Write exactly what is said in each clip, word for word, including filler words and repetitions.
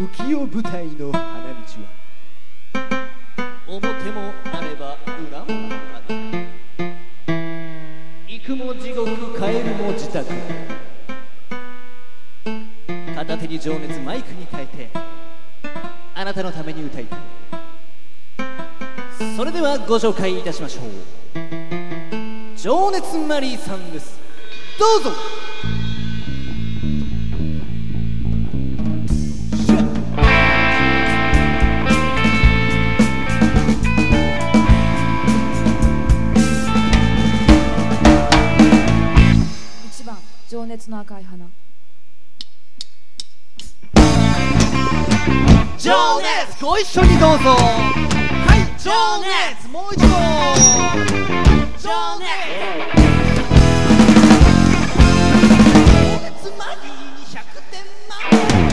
浮世舞台の花道は表もあれば裏もある。行くも地獄、帰るも自宅。片手に情熱マイクに変えてあなたのために歌いたい。それではご紹介いたしましょう。情熱マリーさんです。どうぞ。 いちばん情熱の赤い花。 情熱ご一緒にどうぞ。はい、情熱もう一度。情熱情熱マリーにひゃくてん満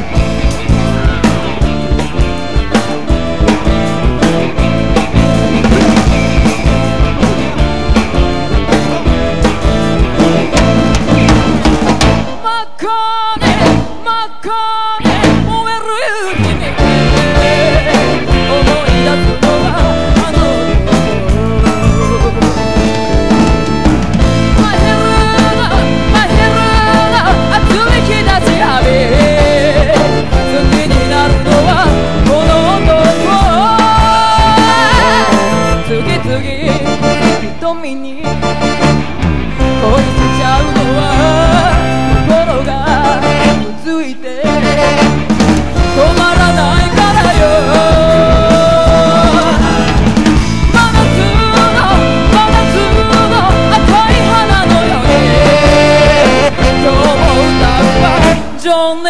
真っ赤ね真っ赤ね燃える君思い出すのはあの頃。マヘルナマヘルナ熱い日差し浴び好きになるのはこの男。次々瞳に恋しちゃうのは心がついて止まらないからよ。真夏の真夏の赤い花のように今日も歌うは情熱